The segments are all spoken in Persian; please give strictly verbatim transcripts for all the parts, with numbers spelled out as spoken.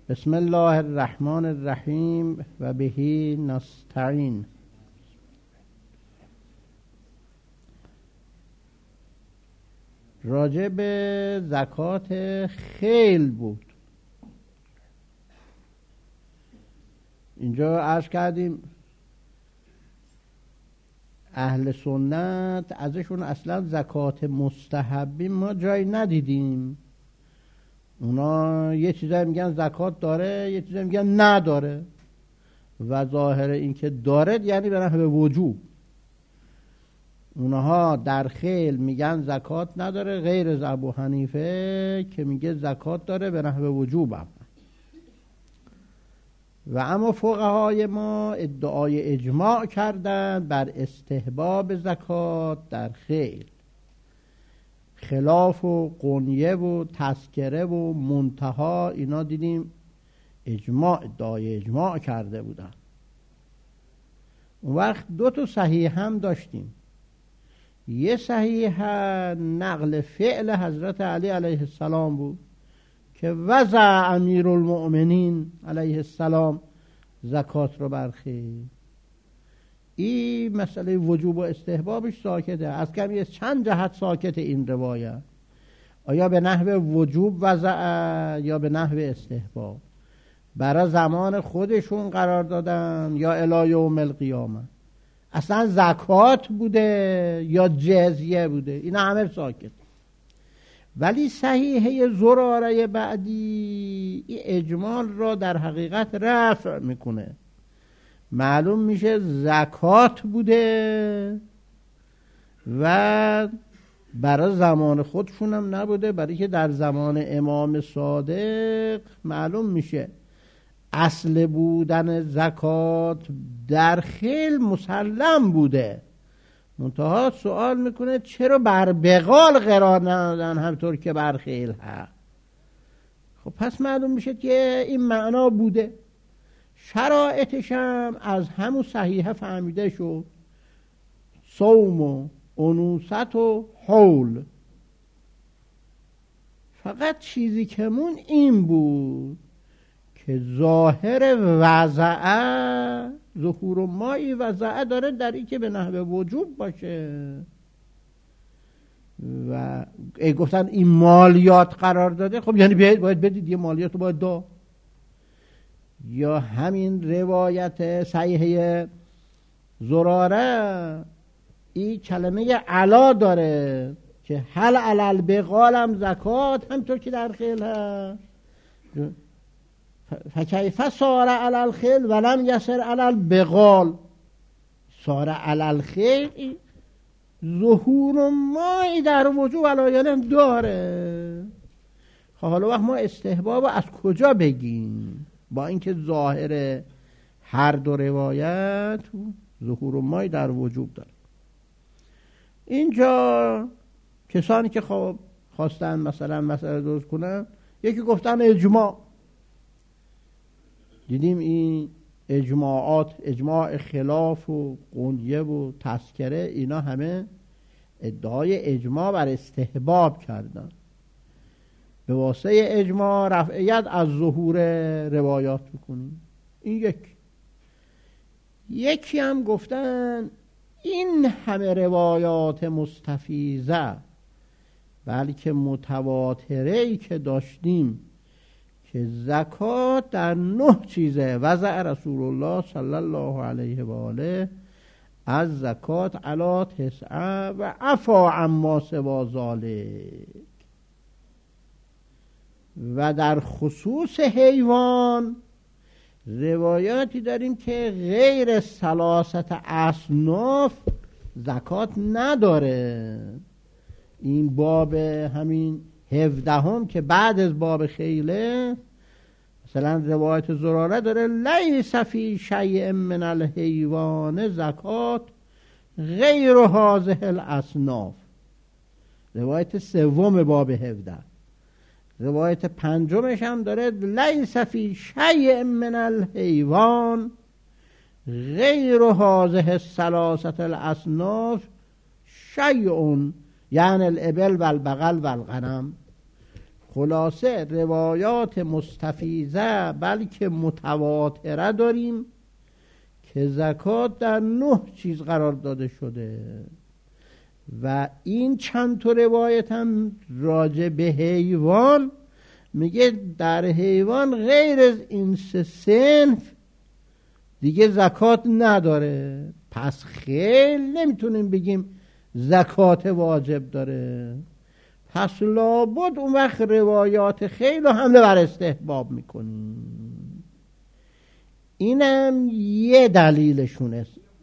بسم الله الرحمن الرحیم و بهی نستعین. راجع به زکات خیل بود. اینجا عرض کردیم اهل سنت ازشون اصلا زکات مستحبی ما جایی ندیدیم. اونا یه چیزایی میگن زکات داره، یه چیزایی میگن نداره و ظاهر این که داره یعنی به نحو وجوب. اونها در خیل میگن زکات نداره، غیر از ابو حنیفه که میگه زکات داره به نحو وجوب هم. و اما فقهای ما ادعای اجماع کردن بر استحباب زکات در خیل، خلاف و قنیه و تذکره و منتها اینا دیدیم اجماع ادعای اجماع کرده بودن. اون وقت دو تا صحیح هم داشتیم. یه صحیح نقل فعل حضرت علی علیه السلام بود که وضع امیر المؤمنین علیه السلام زکات رو برخی. این مسئله وجوب و استحبابش ساکته. از کمی چند جهت ساکت این روایت، آیا به نحو وجوب وضع یا به نحو استحباب. برای زمان خودشون قرار دادن یا الی یوم القیامه. اصلا زکات بوده یا جزیه بوده، این همه ساکت. ولی صحیحه زراره بعدی این اجمال را در حقیقت رفع میکنه. معلوم میشه زکات بوده و برای زمان خودشون هم نبوده، برای که در زمان امام صادق معلوم میشه اصل بودن زکات در خیل مسلم بوده. منتها سوال میکنه چرا بر بغال قرار ندادن همطور که بر خیل هست؟ خب پس معلوم میشه که این معنا بوده. شرایطش هم از همون صحیحه فهمیده شد، صوم و انوثت و حول. فقط چیزی که مون این بود که ظاهر وضعه ظهور و مایی وضعه داره در این که به نحو وجوب باشه و ای گفتن این مالیات قرار داده، خب یعنی باید بدید، یه مالیات رو باید داد. یا همین روایت صحیحه زراره این کلمه علا داره که هل علل بقالم زکات، همطور که در خیل هست. فکیف سار علل خیل ولم یسر علل بقال. سار علل خیل ظهور و مایی در وجوب علایانم داره. حالا وقت ما استحباب از کجا بگیم؟ با اینکه ظاهر هر دو روایت ظهور و مای در وجوب داره. اینجا کسانی که خب خواستن مثلا مسئله درست کنن، یکی گفتن اجماع. دیدیم این اجماعات، اجماع خلاف و قنیه و تذکره، اینا همه ادعای اجماع بر استحباب کردن. به واسطه اجماع رفعیت از ظهور روایات بکنیم. این یک یکی هم گفتن این همه روایات مستفیضه بلکه متواتره‌ای که داشتیم که زکات در نه چیزه وضع رسول الله صلی الله علیه و آله از زکات علی تسعه و عفا عما سوا ذالک. و در خصوص حیوان روایاتی داریم که غیر ثلاثت اصناف زکات نداره. این باب همین هفدهم که بعد از باب خیله، مثلا روایت زراره داره لیس فی شیء من الحیوان زکات غیر هذه الاصناف. روایت سوم باب هفده. روایت پنجمش هم داره لیس فی شیء من الحیوان غیر هذه الثلاثه الاصناف شیء یعنی الابل و البقل و الغنم. خلاصه روایات مستفیضه بلکه متواتره داریم که زکات در نه چیز قرار داده شده و این چند تا روایت هم راجع به حیوان میگه در حیوان غیر از این سه صنف دیگه زکات نداره. پس خیلی نمیتونیم بگیم زکات واجب داره. پس لابد اون وقت روایات خیلی حمله بر استحباب میکنیم. اینم یه دلیلشونه.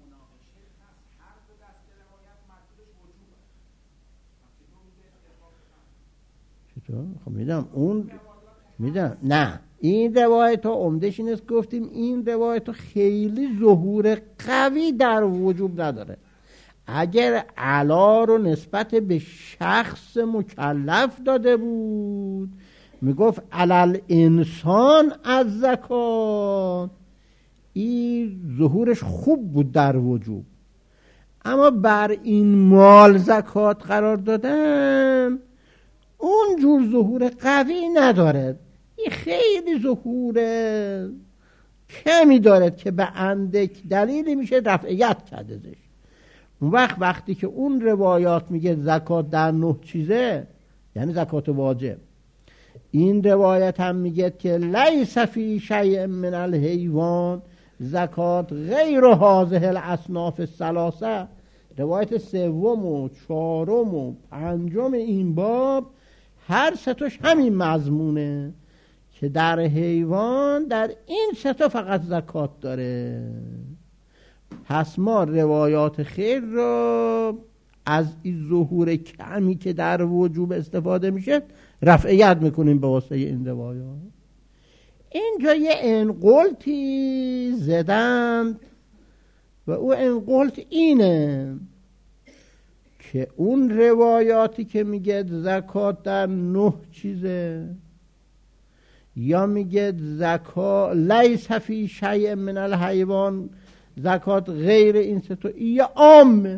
چطور؟ خب میدم اون میدم نه این روایت ها عمدش این است گفتیم این روایت ها خیلی ظهور قوی در وجوب نداره. اگر علا رو نسبت به شخص مکلف داده بود میگفت علل انسان از زکات، این ظهورش خوب بود در وجوب. اما بر این مال زکات قرار دادن اون جور ظهور قوی ندارد. این خیلی ظهور کمی دارد که به اندک دلیلی میشه رفعیت کرده زش. اون وقت وقتی که اون روایات میگه زکات در نه چیزه یعنی زکات واجب، این روایت هم میگه که لیس فی شیء من الحیوان زکات غیر هذه الاصناف الثلاثه، روایت سوم و چهارم و پنجم این باب هر ستاش همین مضمونه که در حیوان در این ستا فقط زکات داره. پس ما روایات خیر را از این ظهور کمی که در وجوب استفاده میشه رفعیت میکنیم به واسطه این روایات. اینجا یه انقلتی زدند و او انقلت اینه که اون روایاتی که میگه زکات در نه چیزه یا میگه زکات لیس فی شیء من الحیوان زکات غیر این ستا یا عامه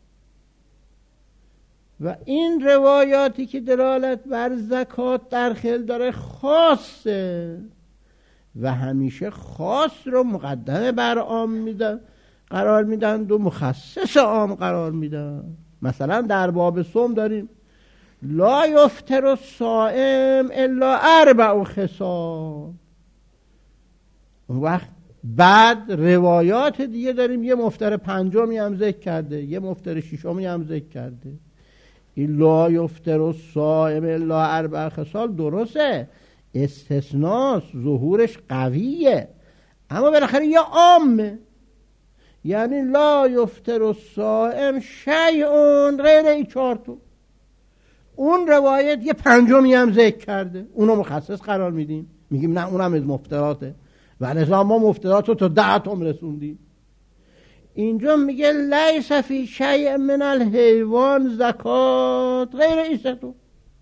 و این روایاتی که دلالت بر زکات در خیل داره خاصه و همیشه خاص رو مقدمه بر عام میدن قرار میدن و مخصص عام قرار میدن. مثلا در باب صوم داریم لا یفطر الصائم الا اربع خصال. اون وقت بعد روایات دیگه داریم یه مفطر پنجمی هم ذکر کرده یه مفطر ششمی هم ذکر کرده. این لا یفطر الصائم الا اربع خصال درسته استثناس ظهورش قویه اما بالاخره یه عامه، یعنی لا یفطر الصائم شیء غیر این چهارتون. اون روایت یه پنجمی هم ذکر کرده اونو مخصص قرار میدیم میگیم نه اونم از مفطراته و لذا ما مفطرات رو تا ده تام رسوندیم. اینجا میگه لیس فی شیء من الحیوان زکات غیر این ستون.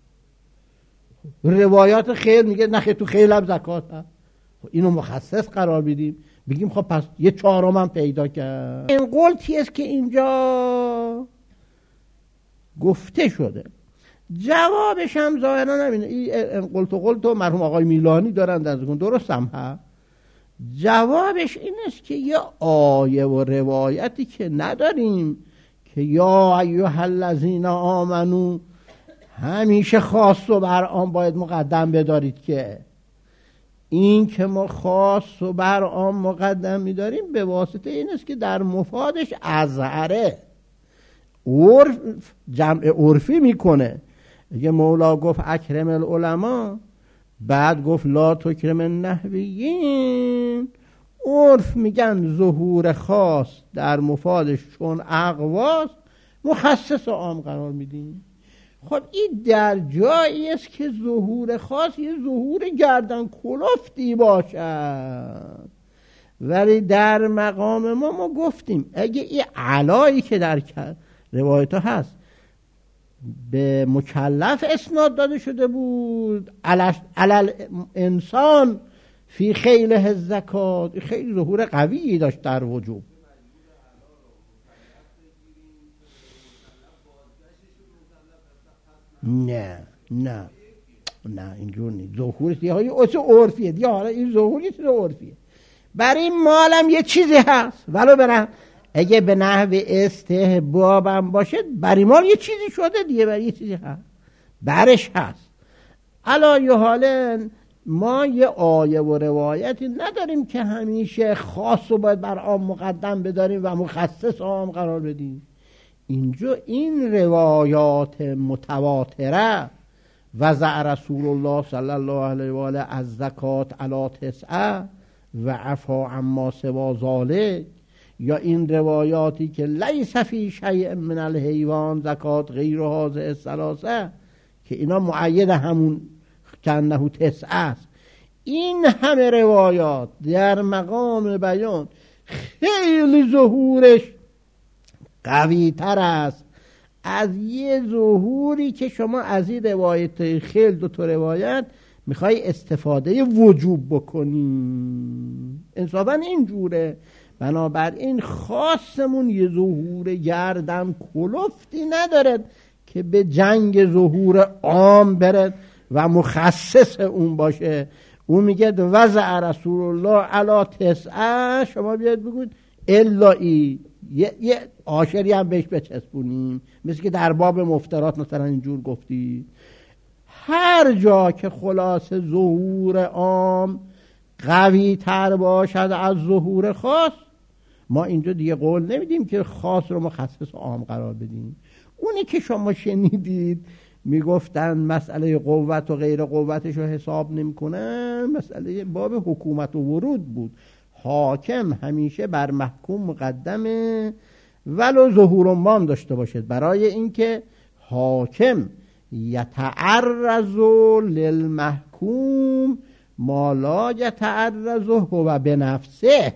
روایات خیل میگه نه تو خیل هم زکات هست، اینو مخصص قرار میدیم بگیم خب پس یه چهارم هم پیدا کرد. این قلتی است که اینجا گفته شده. جوابش هم ظاهرا نمینه این قلت و قلت و مرحوم آقای میلانی دارن در ذکر درست هم هست. جوابش این است که یه آیه و روایتی که نداریم که یا ایها الذین آمنو همیشه خاص و بر عام باید مقدم بدارید، که این که ما خاص و بر عام مقدم میداریم به واسطه این است که در مفادش ازهره عرف جمع عرفی میکنه. اگه مولا گفت اکرم العلماء بعد گفت لا تکرم النحویین، عرف میگن ظهور خاص در مفادش چون اقواس مخصص و عام قرار میدیم. خب این در جایی است که ظهور خاص یه ظهور گردن کلفتی باشد، ولی در مقام ما ما گفتیم اگه این علایی که در روایت ها هست به مکلف اسناد داده شده بود علل انسان فی خیله زکات، خیلی ظهور قویی داشت در وجوب. نه نه نه اینجور نیست. ظهور دیگه های عرفیه دیگه، حالا این ظهور یه چیز عرفیه. برای این مالم یه چیزی هست ولو برم اگه به نحو استحبابم باشه برای مال یه چیزی شده دیگه، برای یه چیزی هست برش هست. علا حالا ما یه آیه و روایتی نداریم که همیشه خاص رو باید بر عام مقدم بداریم و مخصص عام قرار بدیم. اینجا این روایات متواتره وضع رسول الله صلی الله علیه و آله از زکات علی تسعه و عفا عما سوا ذالک، یا این روایاتی که لیس فی شیء من الحیوان زکات غیر هذه الثلاثه که اینا معید همون کنه تسعه است. این همه روایات در مقام بیان خیلی ظهورش قوی تر است از یه ظهوری که شما از این روایت خیلی دو تا روایت میخوای استفاده وجوب بکنی. انصافا اینجوره. بنابراین خاصمون یه ظهور گردن کلفتی نداره که به جنگ ظهور عام بره و مخصص اون باشه. اون میگه وضع رسول الله علی تسعه، شما بیاید بگوید الا ای یه, یه آشری هم بهش بچسبونیم، مثل که در باب مفترات مثلا اینجور گفتی. هر جا که خلاصه ظهور عام قوی تر باشد از ظهور خاص، ما اینجا دیگه قول نمیدیم که خاص رو مخصص عام قرار بدیم. اونی که شما شنیدید میگفتن مسئله قوت و غیر قوتش رو حساب نمیکنن، مسئله باب حکومت و ورود بود. حاکم همیشه بر محکوم مقدمه ولو ظهور عام داشته باشد، برای اینکه حاکم یتعرض للمحکوم ما لا یتعرض هو بنفسه.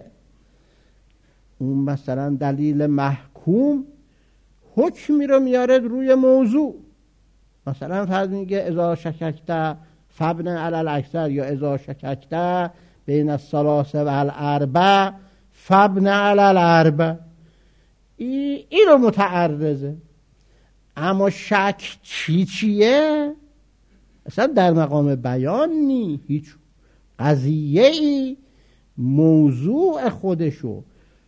اون مثلا دلیل محکوم حکمی رو میاره روی موضوع، مثلا فرض میگه اذا شککت فبن علی الاکثر، یا اذا شککت بین الثلاثه و الاربع فبن علی الاربع. این ای رو متعرضه. اما شک چی چیه؟ اصلا در مقام بیان نی، هیچ قضیه ای موضوع خودشو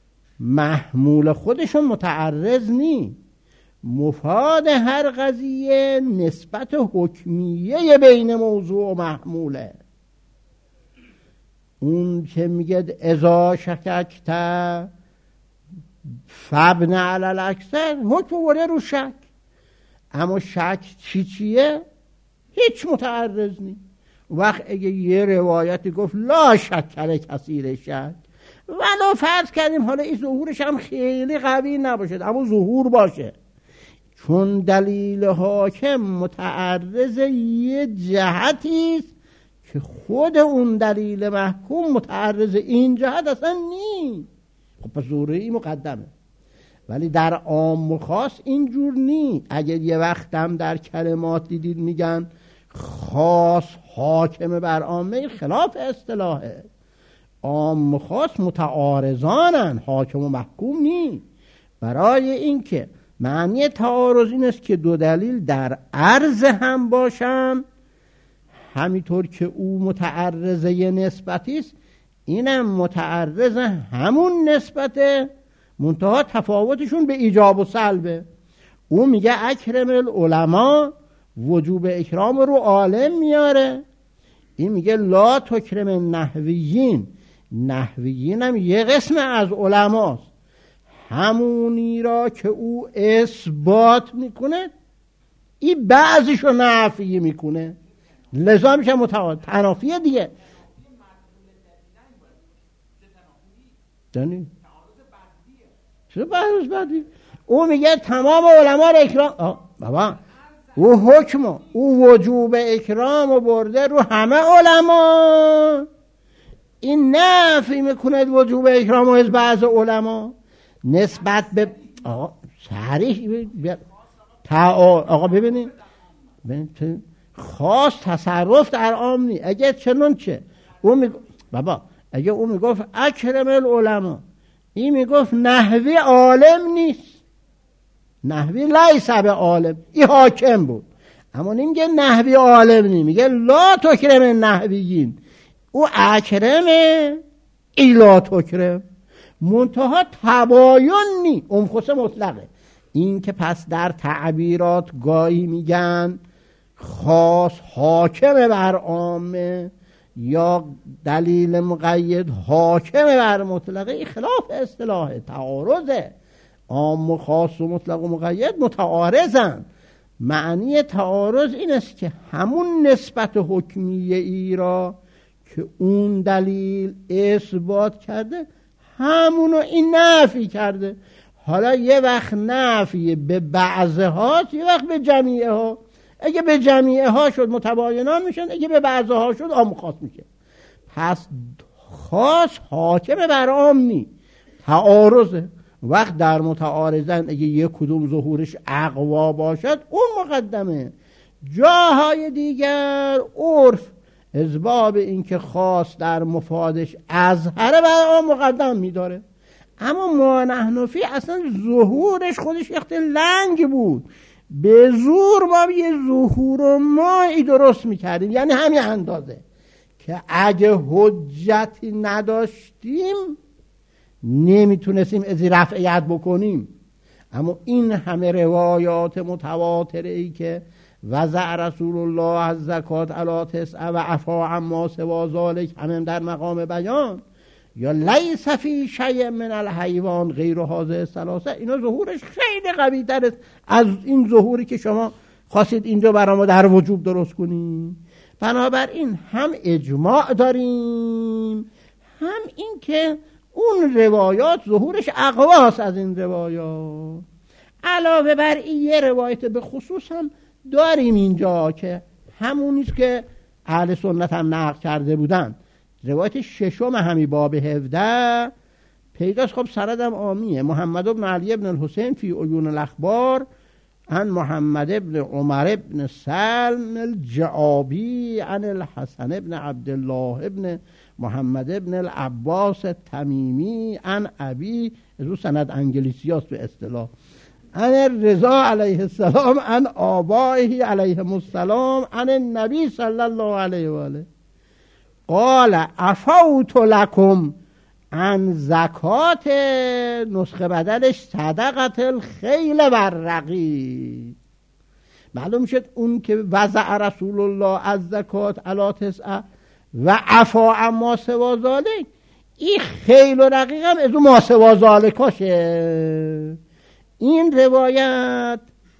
محمول خودشو متعرض نی. مفاد هر قضیه نسبت حکمیه بین موضوع و محموله. اون که میگه اذا شککت فبن علی الاکثر، حکم وره رو شک. اما شک چی چیه؟ هیچ متعرض نی. وقت اگه یه روایتی گفت لا شکر کثیر شک، ولو فرض کردیم حالا این ظهورش هم خیلی قوی نباشه اما ظهور باشه، چون دلیل حاکم متعرض یه جهتی است که خود اون دلیل محکوم متعرض این جهت اصلا نی. خب پس ظهوری مقدمه. ولی در عام و خاص اینجور نی. اگر یه وقت هم در کلمات دیدید میگن خاص حاکم بر عامه، خلاف اصطلاحه. عام و خاص متعارضانن، حاکم و محکوم نی. برای اینکه معنی تعارض این است که دو دلیل در عرض هم باشن، همینطور که او متعرض یه نسبتی است اینم متعرض همون نسبته، منتها تفاوتشون به ایجاب و سلبه. او میگه اکرم العلماء، وجوب اکرام رو عالم میاره. این میگه لا تکرم نحویین، نحویین هم یه قسم از علماست، همونی را که او اثبات میکنه این بعضیشو نفی میکنه، لذا میشه متعارض. تنافیه دیگه. دانی؟ چرا بعض بعدی؟ او میگه تمام علما را اکرام، بابا او حکم او وجوب اکرام و برده رو همه علما، این نفی میکنه وجوب اکرام از بعض علما نسبت به آقا صریح آقا ببینید ببینید خاص تصرف در عام نی. اگه چنون چه او میگه بابا اگه او میگفت اکرم العلماء، این میگفت نحوی عالم نیست، نحوی لیس به عالم، این حاکم بود. اما نمیگه نحوی عالم نی، میگه لا تکرم نحویین، او اکرمه ای لا تکرم، منتها تباین نی، امخص مطلقه. این که پس در تعبیرات گاهی میگن خاص حاکم بر عامه یا دلیل مقید حاکم بر مطلقه، این خلاف اصطلاح تعارضه. عام و خاص و مطلق و مقید متعارضن. معنی تعارض این است که همون نسبت حکمیه ای را که اون دلیل اثبات کرده همونو این نفی کرده. حالا یه وقت نفی به بعضه هاست، یه وقت به جمیعه ها. اگه به جمیعه ها شد متباینان میشن، اگه به بعضه ها شد عام خاص میشه. پس خاص حاکم بر عام نی، تعارضه. وقت در متعارضن اگه یک کدوم ظهورش اقوا باشد اون مقدمه. جاهای دیگر عرف اسباب این که خاص در مفادش اظهره بر عام مقدم میداره. اما ما نحنفی اصلا ظهورش خودش اخت لنگ بود، به زور ما یه ظهور مایی درست میکردیم، یعنی همین اندازه که اگه حجتی نداشتیم نمیتونستیم ازی رفعیت بکنیم. اما این همه روایات متواتره ای که وضع رسول الله از زکات علی تسعه و عفا عما سوا ذالک همین در مقام بیان، یا لیس فی شیء من الحیوان غیر هذه الثلاثه، اینا ظهورش خیلی قوی تر است از این ظهوری که شما خواستید اینجا برای ما در وجوب درست کنیم. بنابراین هم اجماع داریم، هم این که اون روایات ظهورش اقواست از این روایات. علاوه بر این یه روایت به خصوص هم داریم اینجا که همونیست که اهل سنت هم نقل کرده بودن. روایت ششم همی باب هفده پیداست. خب سندم عامیه. محمد بن علی بن الحسین فی عیون الاخبار عن محمد بن عمر بن سلم الجعابی عن الحسن بن عبدالله بن محمد بن العباس التمیمی عن ابی، از او سند انگلیسیاست به اصطلاح، عن الرضا علیه السلام عن آبائه علیهم السلام عن النبی صلی الله علیه و آله قال عفوت لکم عن زکات، نسخه بدلش صدقت الخیل و الرقیق. معلوم شد اون که وضع رسول الله از زکات علی تسعه و عفا عما سوا ذالک، این خیل و رقیق هم از اون ما سوا ذالکاشه. این روایت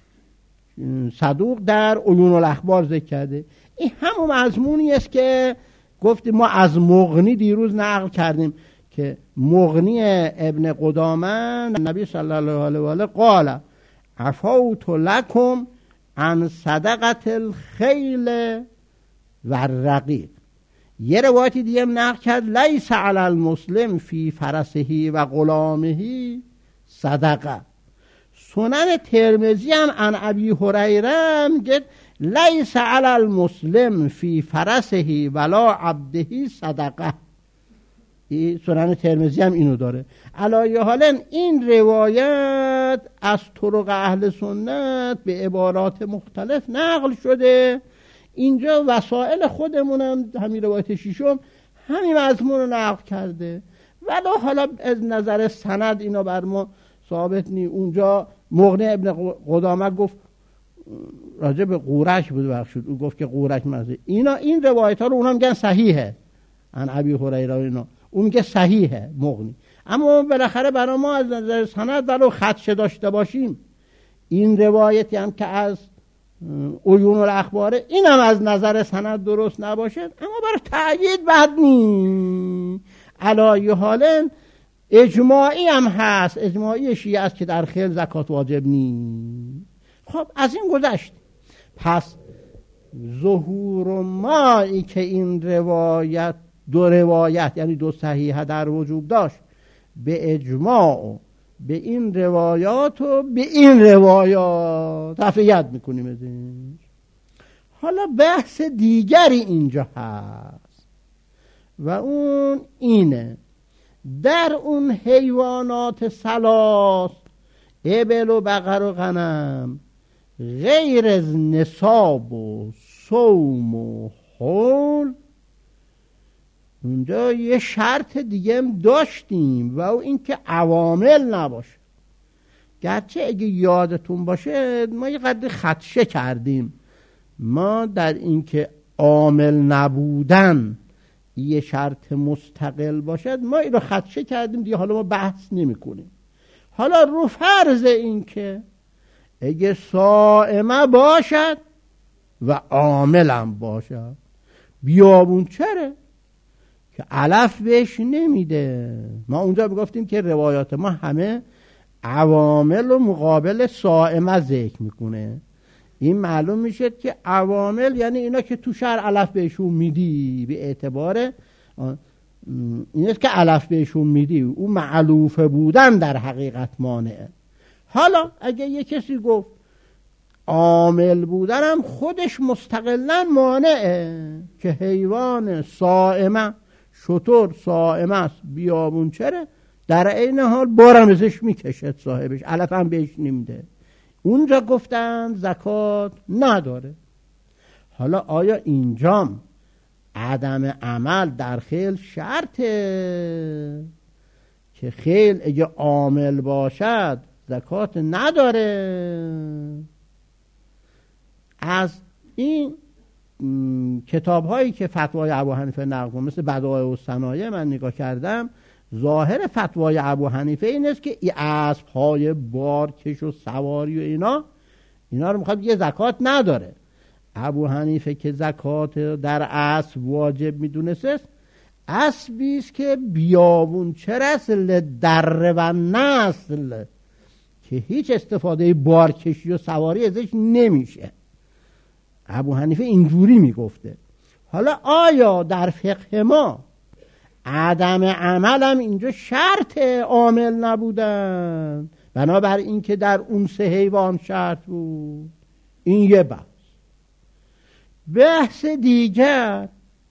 صدوق در عیون الاخبار ذکر کرده. این همون مضمونی است که گفتیم ما از مغنی دیروز نقل کردیم که مغنی ابن قدامه نبی صلی الله علیه و آله قال عفوت لکم عن صدقت الخیل و الرقیق. یه روایتی دیگه هم نقل کرد لیس علی المسلم فی فرسه و غلامه صدقه. سنن ترمذی هم عن ابی هریره میگه لیس علی المسلم فی فرسه ولا عبده صدقه. این سنن ترمذی هم اینو داره. علی حال این روایت از طرق اهل سنت به عبارات مختلف نقل شده. اینجا وسائل خودمون هم همین روایت شیشم همین مضمون رو نقل کرده، ولی حالا از نظر سند اینا بر ما ثابت نی. اونجا مغنی ابن قدامه گفت راجع به قورش بود بخشید، او گفت که قورش مزه اینا. این روایت ها رو اونا میگن صحیحه، ان ابی هریره اینا، اون میگه صحیحه مغنی. اما بالاخره برای ما از نظر سند ولو خدشه داشته باشیم، این روایتی هم که از عیون الاخباره این هم از نظر سند درست نباشد، اما برای تأیید بد نی. علی حال اجماعی هم هست، اجماعی شیعه است که در خیل زکات واجب نی. خب از این گذشت. پس ظهور مایی که این روایت دو روایت یعنی دو صحیحه در وجوب داشت، به اجماع به این روایات و به این روایات تفریعت میکنیم ازش. حالا بحث دیگری اینجا هست و اون اینه، در اون حیوانات ثلاث، ابل و بقر و غنم، غیر از نصاب و صوم و حول اونجا یه شرط دیگه هم داشتیم و او این که عوامل نباشه. گرچه اگه یادتون باشه ما یه قدر خدشه کردیم، ما در این که عامل نبودن یه شرط مستقل باشد ما این رو خدشه کردیم دیگه، حالا ما بحث نمی کنیم. حالا رو فرض این که اگه صائمه باشد و عاملم باشد، بیابون چره که علف بهش نمیده. ما اونجا بگفتیم که روایات ما همه عوامل و مقابل صائمه ذکر میکنه. این معلوم میشه که عوامل یعنی اینا که تو شهر علف بهشون میدی، به اعتبار اینه که علف بهشون میدی، اون معلوفه بودن در حقیقت مانعه. حالا اگه یه کسی گفت عامل بودنم خودش مستقلا مانعه که حیوان صائمه، شتر صائمه است، بیابون چره، در عین حال بارم ازش میکشد صاحبش، علف هم بهش نمیده، اونجا گفتن زکات نداره. حالا آیا اینجام عدم عمل در خیل شرطه که خیل اگه عامل باشد زکات نداره؟ از این کتاب هایی که فتوای ابوحنیفه نقل کنه مثل بدایع الصنایع من نگاه کردم، ظاهر فتوای ابوحنیفه این است که این اسب های بارکش و سواری و اینا اینا رو میخواد یه زکات نداره. ابوحنیفه که زکات در اسب واجب میدونست، اسبی است که بیابون چه رسل در و نسل که هیچ استفاده بارکشی و سواری ازش نمیشه. ابوحنیفه اینجوری میگفته. حالا آیا در فقه ما عدم عملم اینجا شرط عامل نبودن بنابر این که در اون سه حیوان شرط بود؟ این یه بحث. بحث دیگر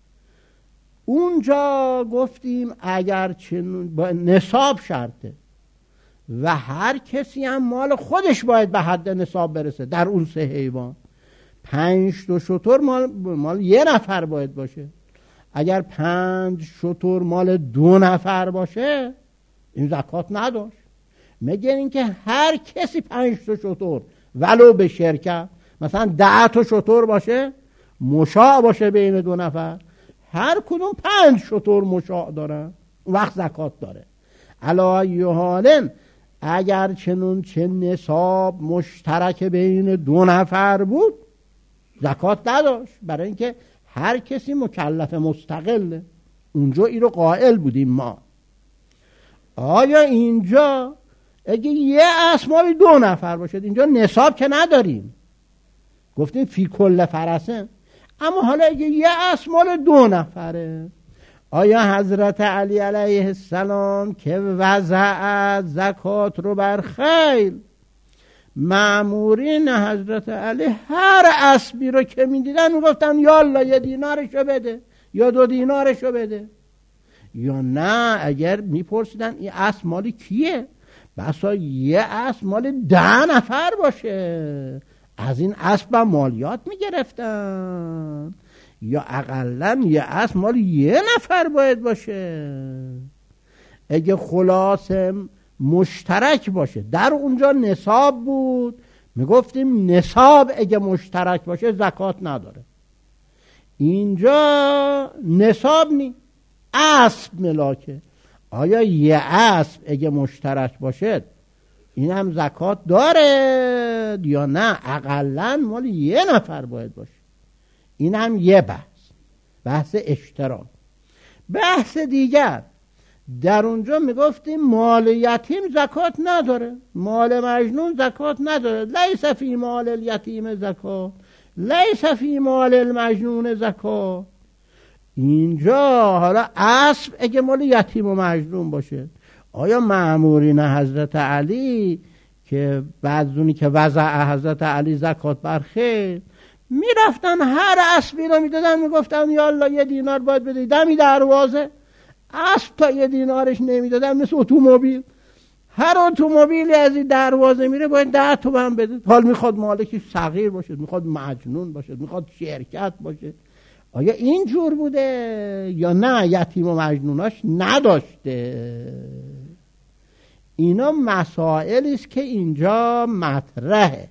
اونجا گفتیم اگر چنون با نصاب شرطه و هر کسی هم مال خودش باید به حد نصاب برسه، در اون سه حیوان پنج تا شتر مال, مال یه نفر باید باشه. اگر پنج شتر مال دو نفر باشه این زکات نداشت. مگر اینکه هر کسی پنج تا شتر ولو به شرکت مثلا ده تا شتر باشه، مشاع باشه بین دو نفر، هر کدوم پنج شتر مشاع دارن، اون وقت زکات داره. علی حالن اگر چنون چه نصاب مشترک بین دو نفر بود زکات نداشت، برای اینکه هر کسی مکلف مستقله. اونجا این رو قائل بودیم ما. آیا اینجا اگه یه اسب مال دو نفر باشد، اینجا نصاب که نداریم، گفتیم فی کل فرسه، اما حالا اگه یه اسب مال دو نفره، آیا حضرت علی علیه السلام که وضع زکات رو بر خیل، مأمورین حضرت علی هر اسبی رو که میدیدن میگفتن یالا یه دینارشو بده یا دو دینارشو بده؟ یا نه اگر میپرسیدن این اسب مالی کیه، بسا یه اسب مال ده نفر باشه، از این اسب هم مالیات میگرفتن، یا اقلن یه اسب مال یه نفر باید باشه. اگه خلاصه مشترک باشه، در اونجا نصاب بود، میگفتیم نصاب اگه مشترک باشه زکات نداره. اینجا نصاب نی، اسب ملاکه. آیا یه اسب اگه مشترک باشه این هم زکات داره یا نه؟ اقلن مال یه نفر باید باشه. این هم یه بحث، بحث اشتراک. بحث دیگر در اونجا میگفتیم مال یتیم زکات نداره، مال مجنون زکات نداره. لیس فی مال الیتیم زکات، لیس فی مال المجنون زکات. اینجا حالا اسب اگه مال یتیم و مجنون باشه، آیا مأمورین حضرت علی که بعضونی که وضع حضرت علی زکات برخیر میرفتن هر اسبی رو میدادن میگفتن یالا یه دینار باید بدهی، دمی دروازه اسب تا یه دینارش نمیدادن، مثل اتومبیل هر اتومبیلی از این دروازه میره باید ده تومن بده. حال میخواد مالکش صغیر باشه، میخواد مجنون باشه، میخواد شرکت باشه. آیا این جور بوده یا نه یتیم و مجنوناش نداشته؟ اینا مسائلی است که اینجا مطرحه.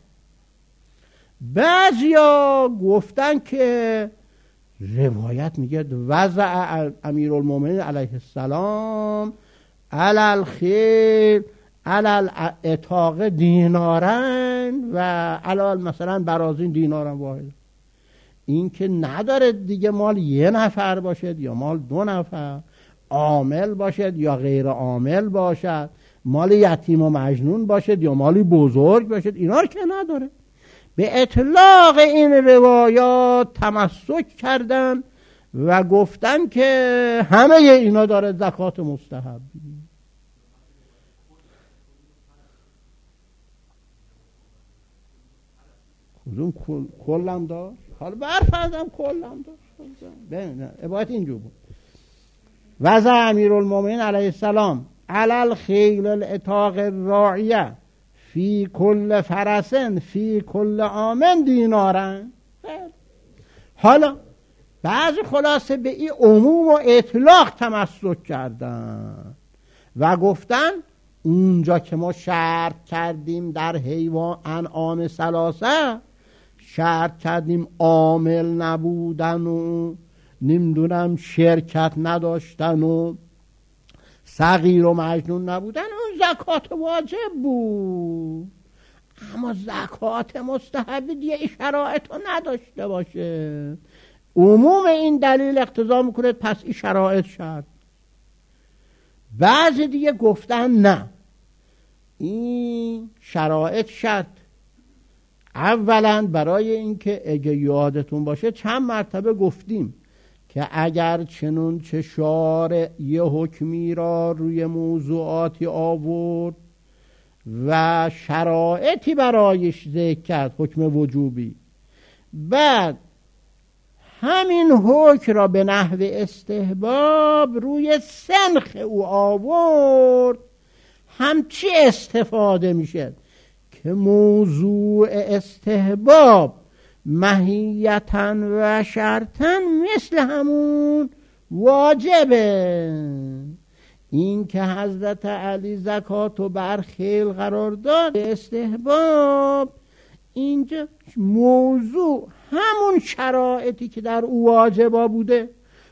بعضیا گفتن که روایت میگه وضع امیرالمومنین علیه السلام علی الخیل علی الاتاق دینارن و علی مثلا برازین دینارن واحد. این که نداره دیگه مال یه نفر باشد یا مال دو نفر، عامل باشد یا غیر عامل باشد، مال یتیم و مجنون باشد یا مالی بزرگ باشد، اینا رو که نداره. به اطلاق این روایات تمسک کردن و گفتن که همه اینا داره زکات مستحبی. خودم کل کلم داشت، حالا برفردم کلم داشت. ببین عبارت اینجور بود: وضع امیرالمومنین علیه السلام علی الخیل الاتاق الراعیه فی کل فرسن فی کل آمن دینارن. حالا بعضی خلاصه به این عموم و اطلاق تمسک کردن و گفتن اونجا که ما شرط کردیم در حیوان انعام ثلاثه، شرط کردیم عامل نبودن و نمیدونم شرکت نداشتن و صغیر و مجنون نبودن، اون زکات واجب بود. اما زکات مستحبی دیگه این شرایط رو نداشته باشه. عموم این دلیل اقتضا میکنه پس این شرایط شرط. بعضی دیگه گفتن نه، این شرایط شرط. اولا برای اینکه اگه یادتون باشه چند مرتبه گفتیم که اگر چنون چه شارع یه حکمی را روی موضوعاتی آورد و شرایطی برایش ذکر کرد، حکم وجوبی، بعد همین حکم را به نحو استحباب روی سنخ او آورد، همچی استفاده میشه که موضوع استحباب ماهیتاً و شرطاً مثل همون واجبه. این که حضرت علی زکاتو بر خیل قرار داد استحباب، اینجا موضوع همون شرایطی که در او واجبا بوده.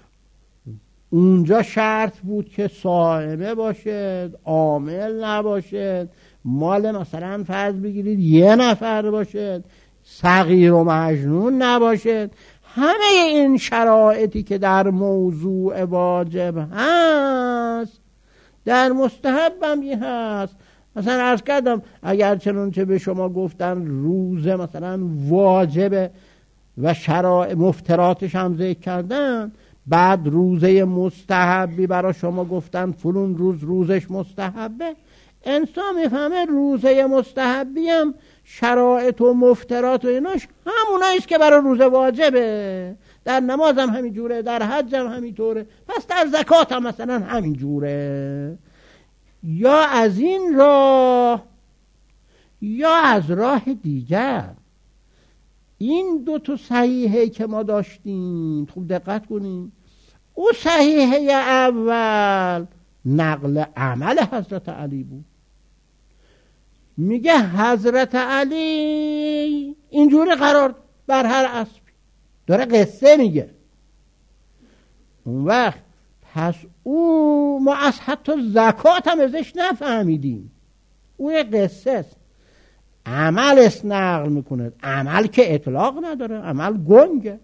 اونجا شرط بود که صائمه باشد، عامل نباشد، مال مثلا فرض بگیرید یه نفر باشد، صغیر و مجنون نباشد. همه این شرایطی که در موضوع واجب هست در مستحب هم هست. مثلا عرض کردم اگر چنانچه به شما گفتن روزه مثلا واجبه و شرایط مفتراتش هم ذکر کردن، بعد روزه مستحبی برای شما گفتن فلون روز روزش مستحبه، انسان میفهمه روزه مستحبی هم شرایط و مفترات و ایناش هموناییست که برای روزه واجبه. در نماز هم همین جوره، در حج هم همین طوره، پس در زکات هم مثلا همین جوره. یا از این راه یا از راه دیگر. این دو تا صحیحه که ما داشتیم خوب دقت کنیم، او صحیحه اول نقل عمل حضرت علی بود. میگه حضرت علی اینجوری قرار بر هر اسبی، داره قصه میگه. اون وقت پس او ما از حتی زکات هم ازش نفهمیدیم، او یه قصه است، عمل است نقل میکنه. عمل که اطلاق نداره، عمل گنگه.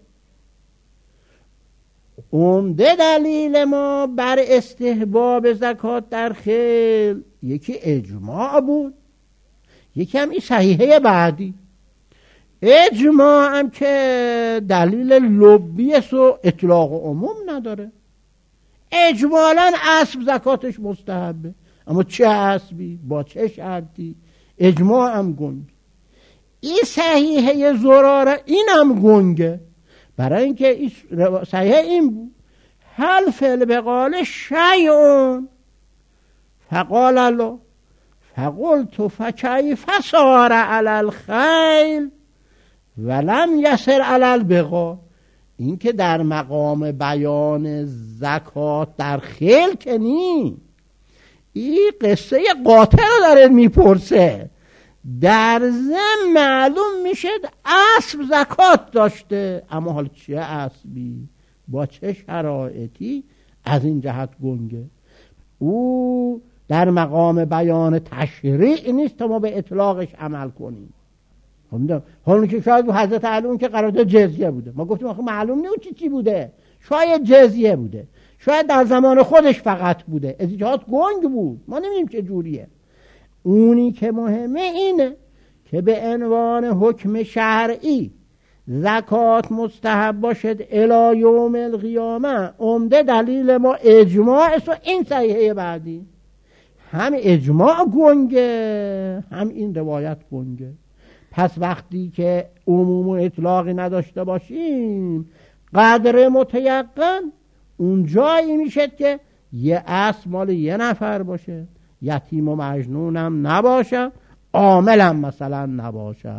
عمده دلیل ما بر استحباب زکات در خیل یکی اجماع بود، یکی هم این صحیحه بعدی. اجماع هم که دلیل لبی است و اطلاق و عموم نداره. اجمالاً اسب زکاتش مستحبه، اما چه اسبی با چه شرطی؟ اجماع هم گنگ. این صحیحه زراره این هم گنگه، برای اینکه این صحیحه این بود هل فعل بقال شیعون فقال الله فقلت فکیف صار علی الخیل ولم یسر علی البغا. این که در مقام بیان زکات در خیل که نی، این قصه قاطع رو داره میپرسه. در ضمن معلوم میشه اسب زکات داشته، اما حالا چه اسبی با چه شرایطی، از این جهت گنگه. او در مقام بیان تشریع نیست تا ما به اطلاقش عمل کنیم. حالا که شاید حضرت علی اون که قرارداد جزیه بوده، ما گفتیم آخه معلوم نیست چی چی بوده، شاید جزیه بوده، شاید در زمان خودش فقط بوده، از جهات گنگ بود، ما نمیدونیم چه جوریه. اونی که مهمه اینه که به عنوان حکم شرعی زکات مستحب باشد الی یوم القیامه، عمده دلیل ما اجماع است و این صحیحه بعدی. هم اجماع گنگه هم این روایت گنگه. پس وقتی که عموم و اطلاقی نداشته باشیم، قدر متیقن اون جایی میشه که یه اسب مال یه نفر باشه، یتیم و مجنونم نباشه، عاملم مثلا نباشه.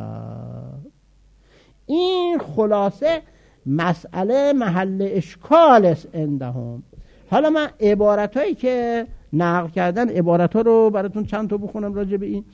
این خلاصه مسئله محل اشکال است عندهم. حالا من عبارت هایی که نقل کردن، عبارت ها رو براتون چند تا بخونم راجع به این.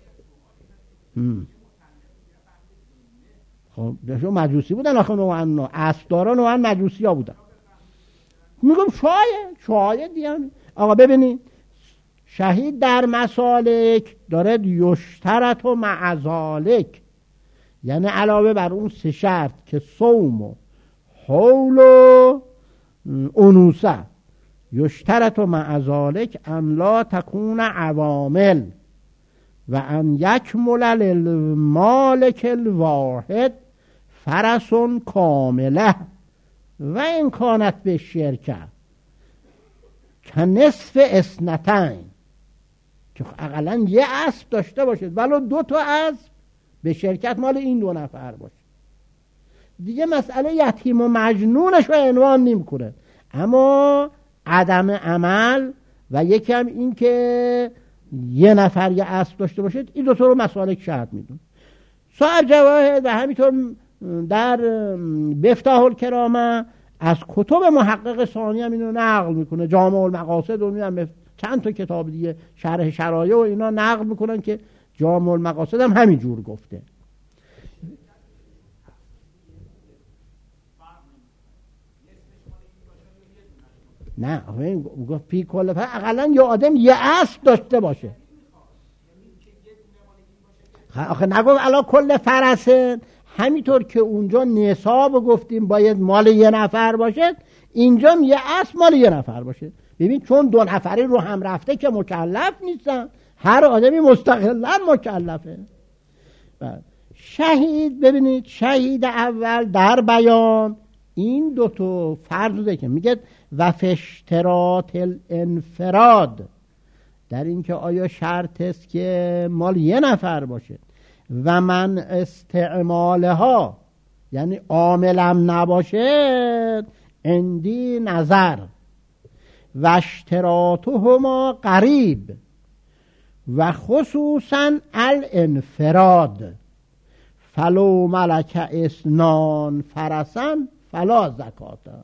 خب داشتون مجوسی بودن آخه نوعا، اسبدارا نوعا مجوسی ها بودن. میگم شاید شاید دیگه. آقا ببینید، شهید در مسالک دارد یشترط و معذالک، یعنی علاوه بر اون سه شرط که صوم و حول و انوثه، یشترط و معذالک ان لا تکون عوامل و ان یکمل للمالک الواحد فرس کامله و این کانت به شرکه که نصف اسنتین، که اقلا یه اسب داشته باشد ولو دو تا اسب به شرکت مال این دو نفر باشه. دیگه مسئله یتیم و مجنونش رو عنوان نمی کنه، اما عدم عمل و یکی هم این که یه نفر یه اسب داشته باشد، این دو تا رو مسالک شرط میدون. سایر جواهر و همینطور در مفتاح الکرامه از کتب محقق ثانی هم اینو نقل میکنه، جامع المقاصد و میدونم چند تا کتاب دیگه شرح شرایع و اینا نقل میکنن که جامع المقاصد هم همین جور گفته. نه گفت پی کل فر اقلا یه آدم یه اسب داشته باشه. آخه نگفت الا کل فرسه، همینطور که اونجا نصاب گفتیم باید مال یه نفر باشه، اینجا یه اسب مال یه نفر باشه. ببین چون دو نفری رو هم رفته که مکلف نیستن، هر آدمی مستقلا مکلفه. شهید، ببینید شهید اول در بیان این دو تا فرض ده که میگه و فشترات الانفراد، در این که آیا شرط است که مال یه نفر باشه، و من استعمالها یعنی عاملم نباشه، اندی نظر و اشتراطهما قریب و خصوصا الانفراد فلو ملک اسنان فرسن فلا زکاتا.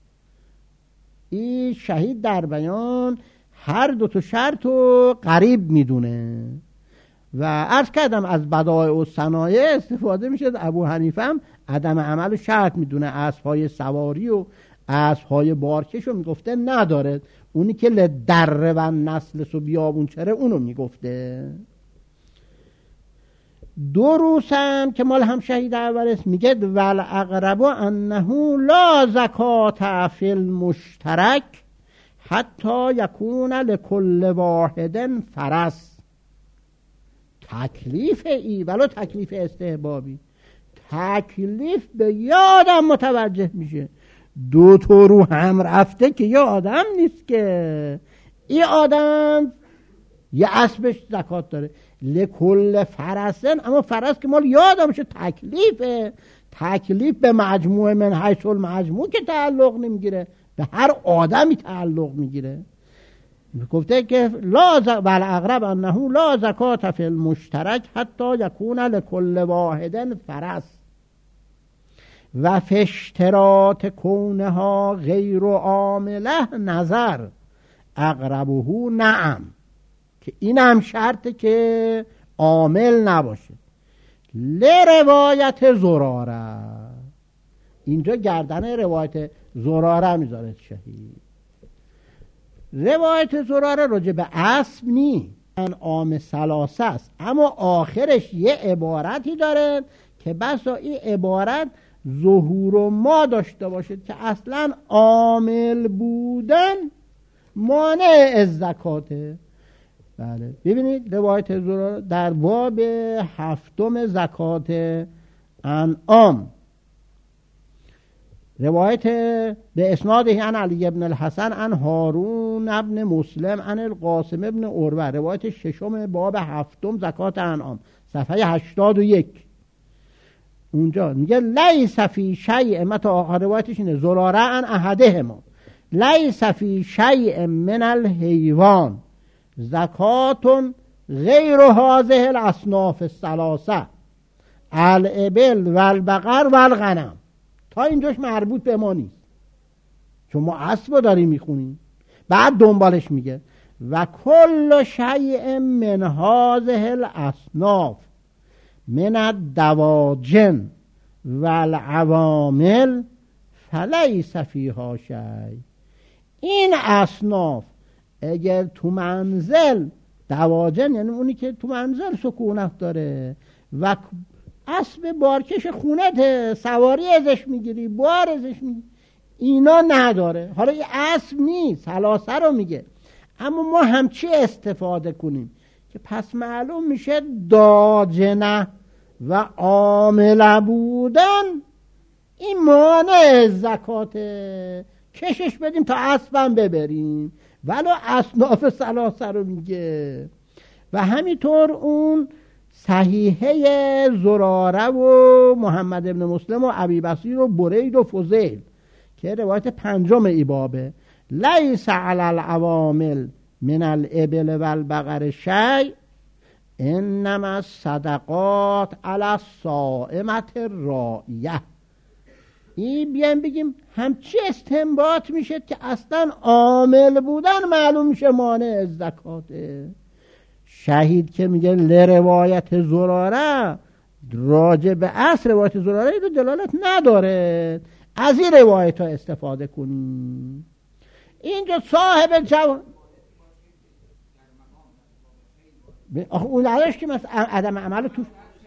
این شهید در بیان هر دو تا شرط رو قریب میدونه و عرض کردم از بدایع و صنایع استفاده میشه. ابو حنیفه هم عدم عمل شرط میدونه، اسب‌های سواری و اسب‌های بارکش رو میگفته نداره، اونی که لدره و نسل و بیابون چره اونو میگفته. دو روسم که مال هم شهید اول است میگه ول اقرب انه لا زکات فی المشترک حتی یکون لکل واحد فرس. تکلیف ای ولو تکلیف استحبابی، تکلیف به یه آدم متوجه میشه. دو تا رو هم رفته که یه آدم نیست که، این آدم یه اسبش زکات داره لکل فرسن، اما فرس که مال یه آدمشه، تکلیفه. تکلیف به مجموع من حیث المجموع که تعلق نمیگیره، به هر آدمی تعلق میگیره. گفته که لا ز... بل اقرب انه لا زکات فی المشترک حتی یکون لکل واحد فرس و فی اشتراط کونها غیر عامله نظر اقربه نعم، که این هم شرطه که عامل نباشه. لروایت زراره، اینجا گردن روایت زراره میذاره شهید. روایت زراره راجع به اسب نی، انعام ثلاثه است، اما آخرش یه عبارتی داره که بسا این عبارت ظهور و ما داشته باشد که اصلا عامل بودن مانع از زکاته. بله ببینید روایت زراره در باب هفتم زکات انعام، روایت به اسناده عن علی ابن الحسن عن هارون ابن مسلم عن القاسم ابن عروه، روایت ششم باب هفتم زکات انعام صفحه هشتاد و یک. اونجا میگه لیس فی شیء، متا آخر روایتش اینه زراره عن احدهما، لیس فی شیء من الحیوان زکات غیر هذه الاصناف الثلاثه الابل و البقر و الغنم. تا اینجاش مربوط به ما نیست چون ما اسب داریم میخونیم. بعد دنبالش میگه و کل شیء من هذه الاصناف من الدواجن و العوامل فلیس فیها شیء. این اصناف اگر تو منزل، دواجن یعنی اونی که تو منزل سکونت داره و اسب بارکش خونت سواری ازش میگیری، بار ازش میگیری، اینا نداره. حالا این اسب نیست، ثلاثه رو میگه. اما ما هم چی استفاده کنیم که پس معلوم میشه داجنه و عامله بودن این مانع زکاته، کشش بدیم تا اسبم ببریم، ولو اصناف ثلاثه رو میگه. و همینطور اون صحیحه زراره و محمد ابن مسلم و ابی بصیر و برید و فضیل که روایت پنجم ای بابه، لیس علی العوامل من الابل و البقر شیء انما الصدقات علی الصائمة الراعیه. این بیان بگیم همچی استنباط میشه که اصلا عامل بودن معلوم میشه مانع از زکاته. شهید که میگه لروایت زراره راجع به اصل روایت زراره رو دلالت نداره، از این روایت ها استفاده کنیم. اینجا صاحب جو آخه اون نداشت که مثلا عدم عمل توش.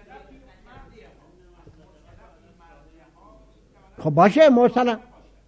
خب باشه مرسل،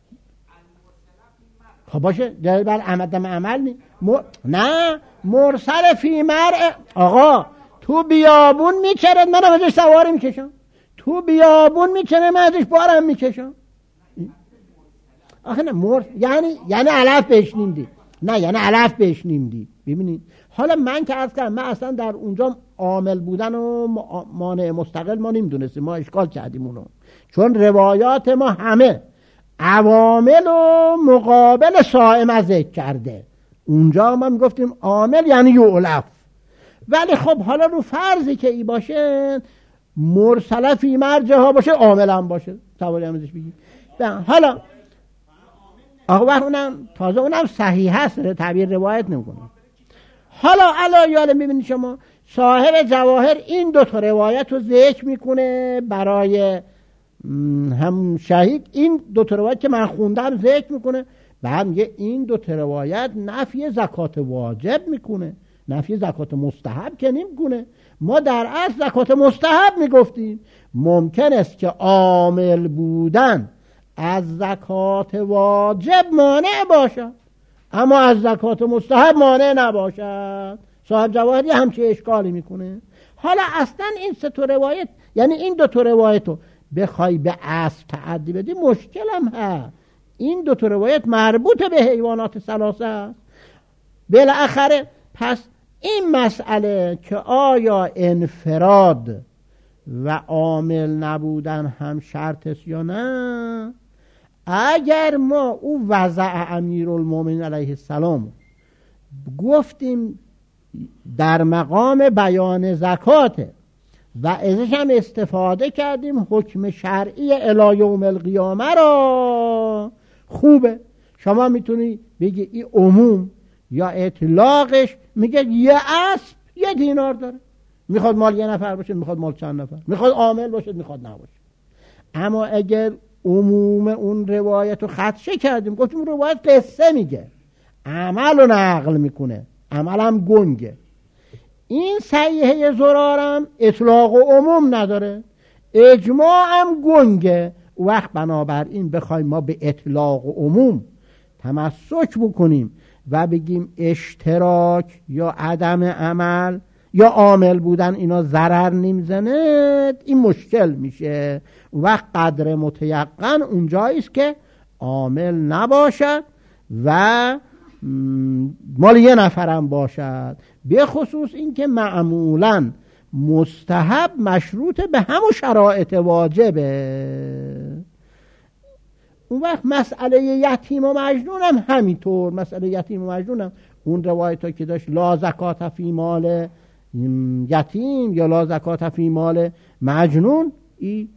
خب باشه در بر عدم عمل نی مر... نه مرسل فی مرء. آقا تو بیابون میچرد من ازش سواری میکشم، تو بیابون میکنه من ازش بارم میکشم. آخه نه مر... یعنی یعنی علف بهش نیمدی، نه یعنی علف بهش نیمدی. ببینید حالا من که عرض کردم من اصلا در اونجا عامل بودن و مانع مستقل ما نمیدونستیم، ما اشکال کردیم اونو، چون روایات ما همه عوامل و مقابل صائم ذکر کرده. اونجا ما میگفتیم عامل یعنی یعلف. ولی خب حالا رو فرضی که ای باشه مرسله فی مرجع ها باشه عامل هم باشه سواری هم ازش بگیم. حالا آقا اونم تازه اونم صحیح هست، تعبیر روایت نمیکنم. حالا علا یاله میبینید شما صاحب جواهر این دو تا روایت رو ذکر میکنه برای هم شهید، این دو تا روایت که من خوندم ذکر میکنه، بعد میگه این دو تا روایت نفی زکات واجب میکنه، نفی زکات مستحب که نمیکنه. ما در اصل زکات مستحب میگفتیم. ممکن است که عامل بودن از زکات واجب مانع باشد اما از زکات مستحب مانع نباشد. صاحب جواهری همچه اشکالی میکنه. حالا اصلا این سه تا روایت یعنی این دو تا روایت رو بخوای به اصل تعدی بدی مشکل هم هست. این دو تا روایت مربوط به حیوانات ثلاثه است. بالاخره پس این مسئله که آیا انفراد و عامل نبودن هم شرط است یا نه، اگر ما او وضع امیرالمومنین علیه السلام گفتیم در مقام بیان زکاته و ازش هم استفاده کردیم حکم شرعی الی یوم القیامه را. خوبه شما میتونی بگی این عموم یا اطلاقش میگه یه اسب یه دینار داره، میخواد مال یه نفر باشه، میخواد مال چند نفر، میخواد عامل باشه، میخواد نباشه. اما اگر عموم اون روایت رو خدشه کردیم، گفتیم روایت قصه میگه، عمل رو نقل میکنه، عمل هم گنگه. این صحیحه زرارم اطلاق و عموم نداره، اجماع هم گنگه. وقت بنابراین بخوایم ما به اطلاق و عموم تمسک بکنیم و بگیم اشتراک یا عدم عمل یا عامل بودن اینا ضرر نمیزنه، این مشکل میشه. وقت قدر متیقن اونجایی است که عامل نباشد و مال یه نفرم باشد، به خصوص این که معمولا مستحب مشروط به همون شرایط واجبه. اون وقت مسئله یتیم و مجنون هم همینطور. مسئله یتیم و مجنون هم اون روایت ها که داشت لا زکات فی مال یتیم یا لا زکات فی مال مجنون، ای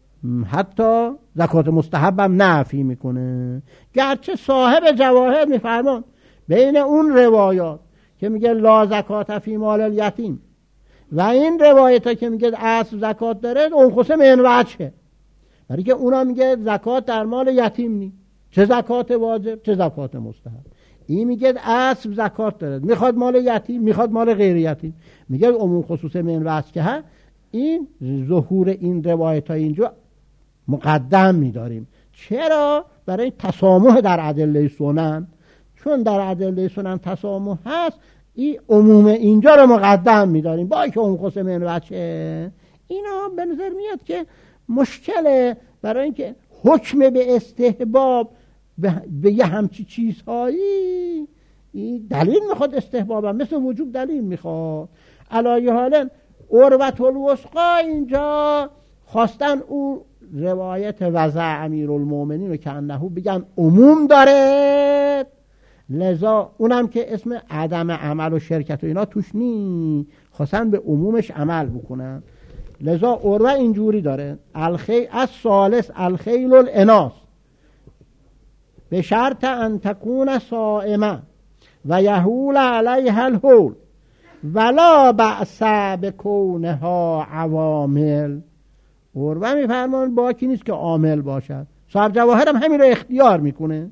حتی زکات مستحب هم نفی میکنه. گرچه صاحب جواهر میفرمان بین اون روایات که میگه لا زکات فی مال الیتیم و این روایت ها که میگه اصل زکات داره، اون خصه من وجهه، برای که اونا میگه زکات در مال یتیم نی، چه زکات واجب چه زکات مستحب. این میگه اصل زکات داره، میخواد مال یتیم میخواد مال غیر یتیم، میگه عموم خصوص من وجه که ها. این ظهور این روایت ها اینجا مقدم میداریم. چرا؟ برای تسامح در ادله سنن، چون در ادله سنن تسامح هست، این عموم اینجا رو مقدم میداریم با که عموم خصوص من وجه. اینا به نظر میاد که مشکله، برای اینکه حکم به استحباب به, به یه همچی چیزهایی دلیل میخواد، استحباب هم مثل وجوب دلیل میخواد. علایه حالا عروة الوثقی اینجا خواستن اون روایت وضع امیرالمومنین رو که انهو بگن عموم داره، لذا اونم که اسم عدم عمل و شرکت و اینا توش نی، خواستن به عمومش عمل بکنن. لذا عروة اینجوری داره الخیل از ثالث الخیل الاناس به شرط ان تکون صائمه و یحول علیها الحول ولا بأس بکونها عوامل. عروة میفرمان باکی نیست که عامل باشد. صاحب جواهر هم همین رو اختیار میکنه.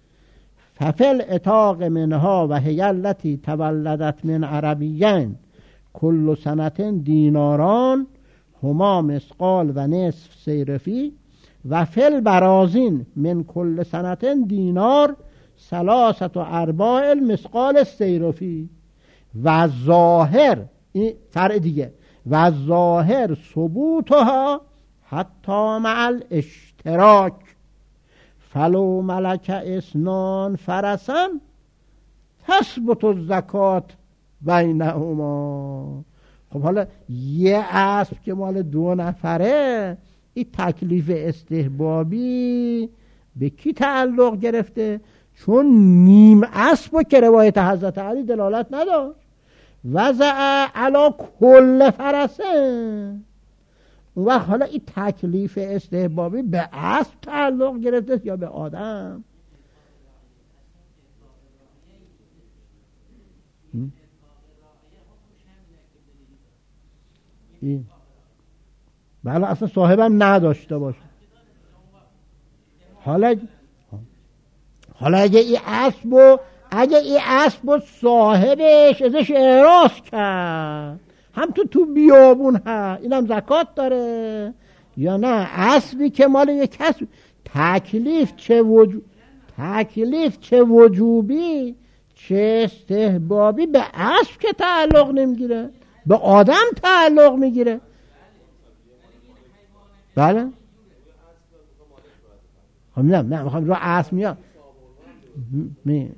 ففل اتاق منها و هی التی تولدت من عربیین کل سنت دیناران هما مسقال و نصف سیرفی و فل برازین من کل سنت دینار سلاست و ارباع المسقال سیرفی. و ظاهر این فرع دیگه، و ظاهر ثبوتها حتی مع الاشتراک فلو ملک اسنان فرسن تثبت الزکات بینهما. خب حالا یه اسب که مال دو نفره، این تکلیف استحبابی به کی تعلق گرفته؟ چون نیم اسب که روایت حضرت علی دلالت نداشت. وضع علا کل فرسه. اون وقت حالا این تکلیف استحبابی به اسب تعلق گرفته یا به آدم؟ این بله اصلا صاحبم نداشته باشه. حالا حالا اگه این اسب و اگه این اسب و صاحبش ازش اعراض کرد، هم تو تو بیابون ها، اینم زکات داره یا نه؟ اسبی که مال یک کس، تکلیف چه وجوب تکلیف چه وجوبی چه استحبابی به اسب که تعلق نمیگیره، به آدم تعلق میگیره. بله خب نه نه میخوام رو اسب میاد می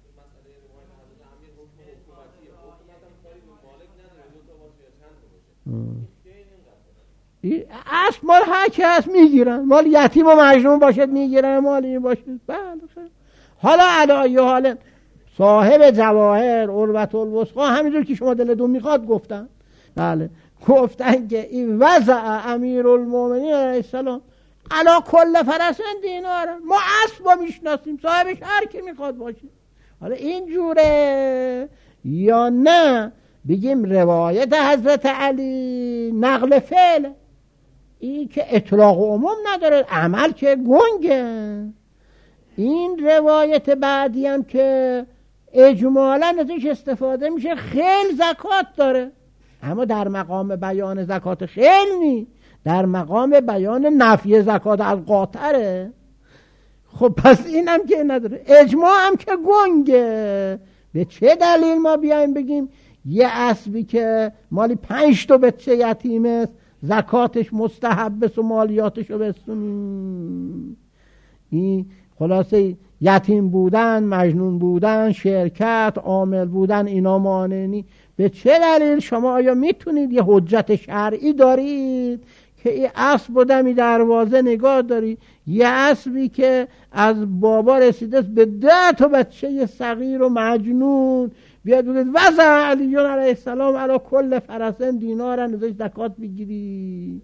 اسب مال هر که هست میگیرن، مال یتیم و مجنون باشد میگیرن، مال این باشد. بله حالا علایه حالا صاحب جواهر عروة الوثقی همینجور که شما دلتون میخواد گفتن. بله گفتن که این وضع امیرالمومنین علیه السلام علا کل فرسن دینار، ما اسب رو میشناسیم، صاحبش هر کی میخواد باشه. حالا این جوره یا نه بگیم روایت حضرت علی نقل فعل، این که اطلاق و عموم نداره، عمل که گنگه. این روایت بعدی هم که اجمالا ازش استفاده میشه خیلی زکات داره، اما در مقام بیان زکات خیلی نی، در مقام بیان نفی زکات از قاطره. خب پس این هم که نداره، اجماع هم که گنگه. به چه دلیل ما بیایم بگیم یه اسبی که مالی پنج تا بچه یتیمه زکاتش مستحبه و مالیاتش رو بستونیم؟ این خلاصه یتیم بودن، مجنون بودن، شرکت، عامل بودن، اینا مانع نی. به چه دلیل شما آیا میتونید یه حجت شرعی دارید که این اسب و دمی دروازه نگاه داری، یه اسبی که از بابا رسیده به ده تا بچه صغیر و مجنون بیاد بگید وضع علیون علیه السلام علی کل فرسن دینارن ازش زکات بگیری؟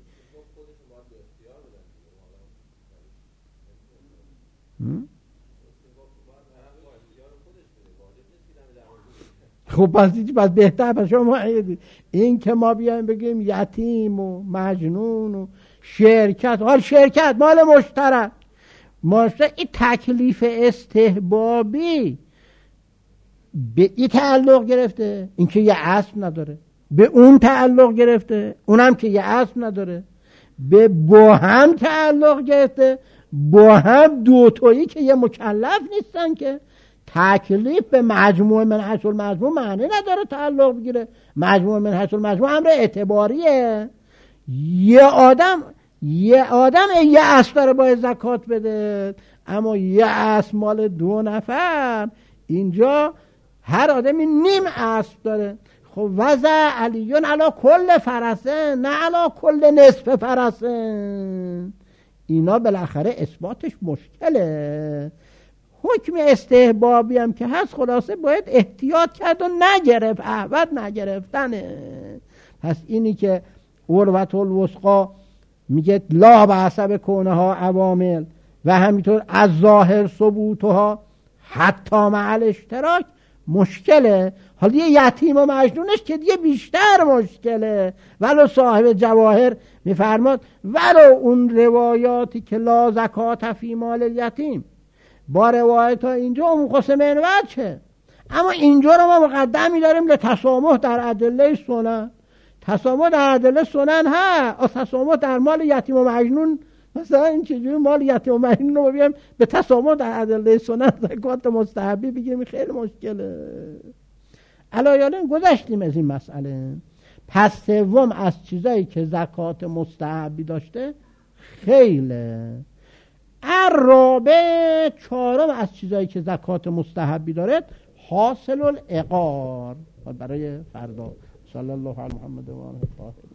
خب پس پس بهتر پس شما این که ما بیایم بگیم یتیم و مجنون و شرکت، حال شرکت مال مشترک، مشترک این تکلیف استحبابی به این تعلق گرفته، این که یه اسب نداره، به اون تعلق گرفته، اونم که یه اسب نداره، به با هم تعلق گرفته، با هم دوتایی که یه مکلف نیستن که. تکلیف به مجموع من حیث المجموع معنی نداره تعلق بگیره. مجموع من حیث المجموع امر اعتباریه. یه آدم یه آدم یه اسب داره باید زکات بده، اما یه اسب مال دو نفر، اینجا هر آدمی نیم اسب داره. خب وضع علیون علا کل فرسن نه علا کل نصف فرسن، اینا بالاخره اثباتش مشکله. حکم استحبابی هم که هست خلاصه باید احتیاط کرد و نگرفت، احوت نگرفتنه. پس اینی که عروة الوثقی میگه لا بحسب کونها عوامل و همینطور از ظاهر ثبوتها حتی مع الاشتراک مشکله. حالا یه یتیم و مجنونش که دیگه بیشتر مشکله. ولو صاحب جواهر میفرماد ولو اون روایاتی که لا زکات فی مال الیتیم با روایت ها اینجا مقسمین وجه، اما اینجا رو ما مقدم می‌داریم لتسامح در ادله سنن. تسامح در ادله سنن ها، تسامح در مال یتیم و مجنون مثلا این چجوری مال یتیم و مجنون رو بگیم به تسامح در ادله سنن زکات مستحبی بگیم؟ خیلی مشکله. علایالم گذشتیم از این مسئله. پس سوم از چیزایی که زکات مستحبی داشته خیله. الرابع چهارم از چیزایی که زکات مستحبی داره حاصل العقار. برای فردا صلی الله علی محمد و آله.